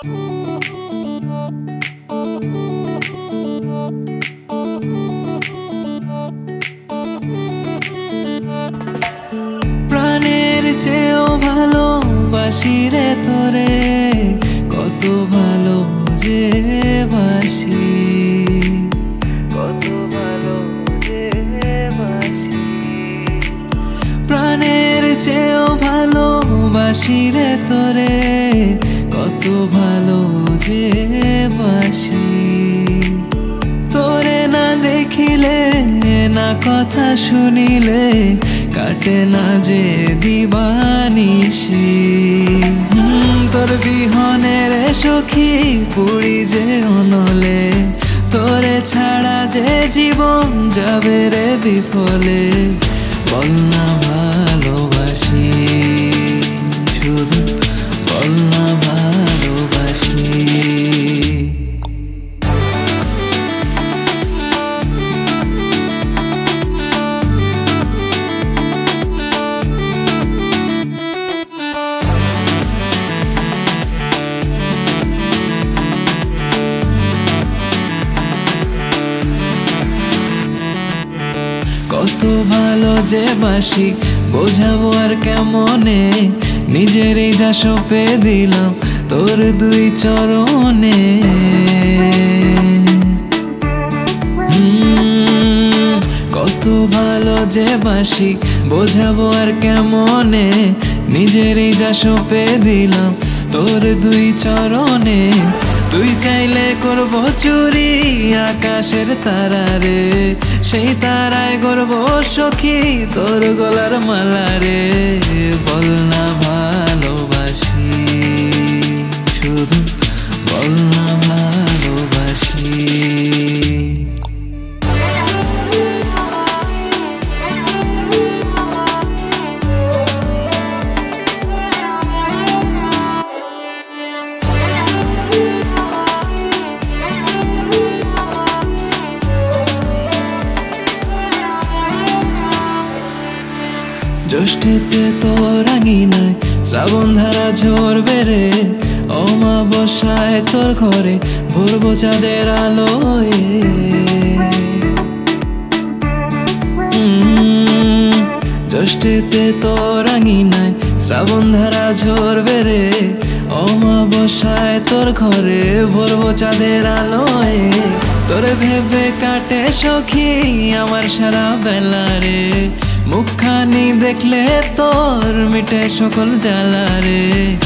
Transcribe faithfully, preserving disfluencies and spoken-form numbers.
প্রাণের চেয়েও ভালোবাসি রে তোরে, কত ভালো যে বাসি, কত ভালো যে বাসি। প্রাণের চেয়েও ভালোবাসি রে তোরে, কত ভালো যে বাসি। তোরে না দেখিলে না কথা শুনিলে কাটে না যে দিবানিশি। তোর বিহনে রে সখী পুরি যে অনলে, তোরে ছাড়া যে জীবন যাবে রে বিফলে। বল না ভালোবাসি, শুধু বল না ভালোবাসি। কত ভালো যে বাসি বোঝাবো আর কেমনে, নিজেরই যা সঁপে দিলাম তোর দুই চরণে। হুম, কত ভালো যে বাসি বোঝাবো আর কেমনে, নিজেরই যা সঁপে দিলাম তোর দুই চরণে। তুই চাইলে করবো চুরি আকাশের তারারে, সেই তারায় করবো সখী তোর গলার মালা রে। বল না ভালোবাসি, শুধু বল না ভালোবাসি। জ্যৈষ্ঠেতে তোর আঙিনায় শ্রাবণ ধারা ঝরবে রে, অমাবস্যায় তোর ঘরে ভরবো চাঁদের আলোয়। জ্যৈষ্ঠেতে তোর আঙিনায় শ্রাবণ ধারা ঝরবে রে, অমাবস্যায় তোর ঘরে ভরবো চাঁদের আলোয়। তোর ভেবে কাটে সখী আমার সারা বেলা রে, মুখখানি দেখলে তোর মিটে সকল জ্বালা রে।